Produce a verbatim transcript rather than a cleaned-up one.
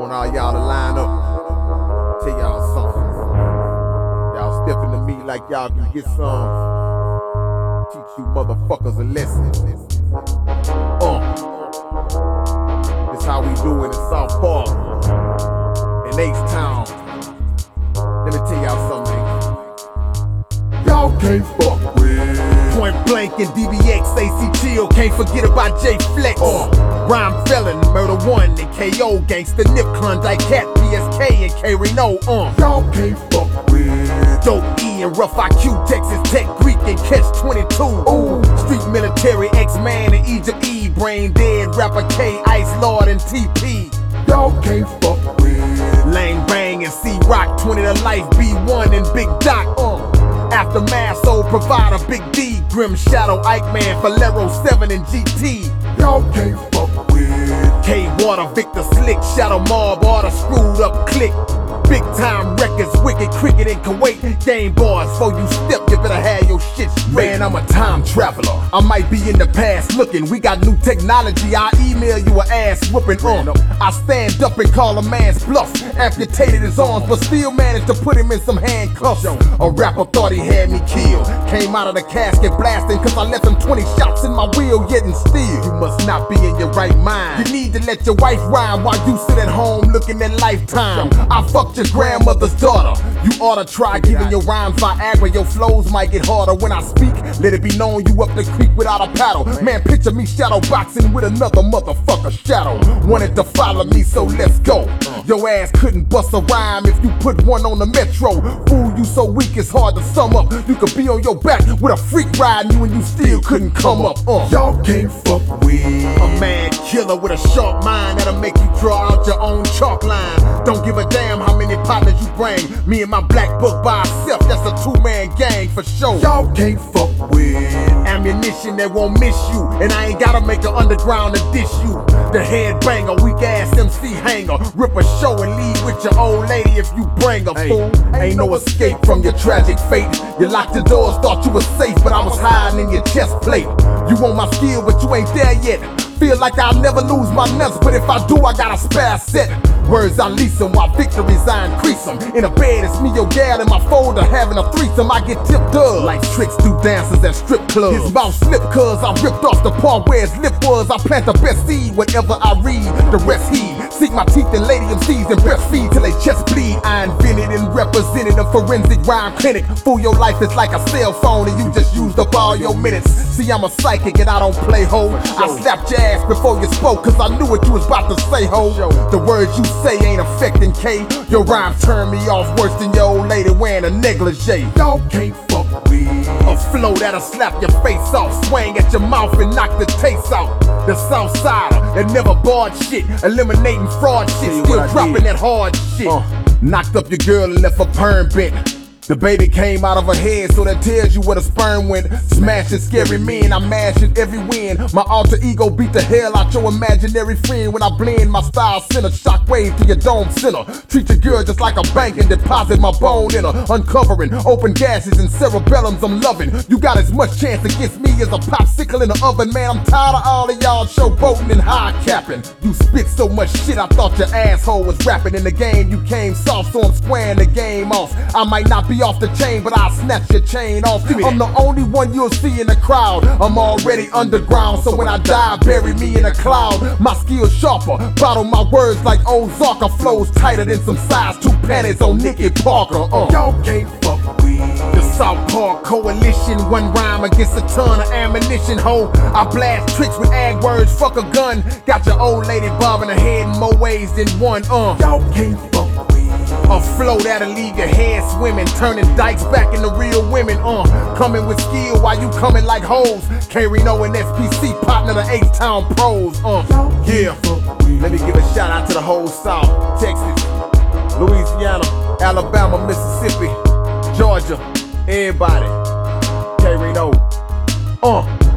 want all y'all to line up. Tell y'all something. Y'all step into me like y'all can get some. Teach you motherfuckers a lesson. Uh. This how we do it in South Park. In H-Town. Let me tell y'all something. Y'all can't fuck with Point Blank and D B X, A C Chill. Can't forget about J Flex. Uh. Rhyme Felon, Murder One, and K O. Gangsta Nip, Klondike Cat, P S K, and K Reno. Uh. Y'all can't fuck with Dope E and Rough I Q, Texas Tech, Greek, and Catch twenty-two. Ooh. Street Military, X-Man, and Egypt E. Brain Dead, Rapper K, Ice Lord, and T P. Y'all can't fuck with Lane Bang and C-Rock, twenty to Life, B one, and Big Doc. Uh. Aftermath, Soul Provider, Big D, Grim Shadow, Ike Man, Falero seven, and G T. Y'all can't fuck with K-Water, Victor Slick, Shadow Mob, Order, Screwed Up Click. Big Time Records, Wicked Cricket in Kuwait. Game Boys, before you step, you better have your shit straight. Man, I'm a time traveler. I might be in the past looking. We got new technology. I email you an ass whooping. Uh, I stand up and call a man's bluff. Amputated his arms, but still managed to put him in some handcuffs. A rapper thought he had me killed. Came out of the casket blasting, cause I left him twenty shots in my wheel, yet and still. You must not be in your right mind. You need to let your wife rhyme while you sit at home looking at Lifetime. I fucked your grandmother's daughter. You oughta try giving your rhymes Viagra. Your flows might get harder when I speak. Let it be known you up the creek without a paddle. Man, picture me shadow boxing with another motherfucker shadow. Wanted to follow me, so let's go. Your ass couldn't bust a rhyme if you put one on the metro. Fool, you so weak it's hard to sum up. You could be on your back with a freak riding you and you still couldn't come up. Uh. Y'all can't fuck with a mad killer with a sharp mind that'll make you draw out your own chalk line. Don't give a damn how many partners you bring. Me and my black book by itself, that's a two-man gang for sure. Y'all can't fuck with ammunition that won't miss you, and I ain't gotta make an underground to dish you. The headbanger, weak ass M C hanger, rip a show and leave with your old lady if you bring a fool. Ain't no escape from your tragic fate. You locked the doors, thought you was safe, but I was hiding in your chest plate. You want my skill, but you ain't there yet. Feel like I'll never lose my nuts, but if I do, I got a spare set. Words I lease them while victories I increase them. In a bed, it's me, your gal, and my folder having a threesome. I get tipped up like tricks do dancers at strip clubs. His mouth slip cause I ripped off the part where his lip was. I plant the best seed whenever I read, the rest heed. Seek my teeth in Lady M Cs and breastfeed till they chest bleed. I invented and represented a forensic rhyme clinic. Fool, your life is like a cell phone and you just used up all your minutes. See, I'm a psychic and I don't play ho. I slapped your ass before you spoke cause I knew what you was about to say ho. The words you say ain't affecting K. Your rhyme turned me off worse than your old lady wearing a negligee. Y'all can't fuck with a flow that'll slap your face off, swing at your mouth and knock the taste out. The South Sider that never barred shit, eliminating fraud shit, still dropping that hard shit. Uh, knocked up your girl and left her perm bent. The baby came out of her head, so that tells you where the sperm went. Smashing scary men, I mashing every win. My alter ego beat the hell out your imaginary friend. When I blend my style center, shockwave to your dome center. Treat your girl just like a bank and deposit my bone in her. Uncovering open gases and cerebellums I'm loving. You got as much chance against me as a popsicle in the oven. Man, I'm tired of all of y'all showboating and high capping. You spit so much shit, I thought your asshole was rapping. In the game you came soft, so I'm squaring the game off. I might not be off the chain, but I'll snatch your chain off. I'm the only one you'll see in the crowd. I'm already underground, so when I die, bury me in a cloud. My skills sharper, bottle my words like Ozarka. Flows tighter than some size two panties on Nicky Parker. Uh. Y'all can't fuck with the South Park Coalition. One rhyme against a ton of ammunition, ho. I blast tricks with ag words, fuck a gun. Got your old lady bobbing her head in more ways than one. Uh. Y'all can't fuck with a flow that'll leave your head swimming, turning dykes back into real women. Uh, coming with skill while you coming like hoes. K Reno and S P C partner the H-Town pros. Uh, yeah. Let me give a shout out to the whole South, Texas, Louisiana, Alabama, Mississippi, Georgia, everybody. K Reno. Uh.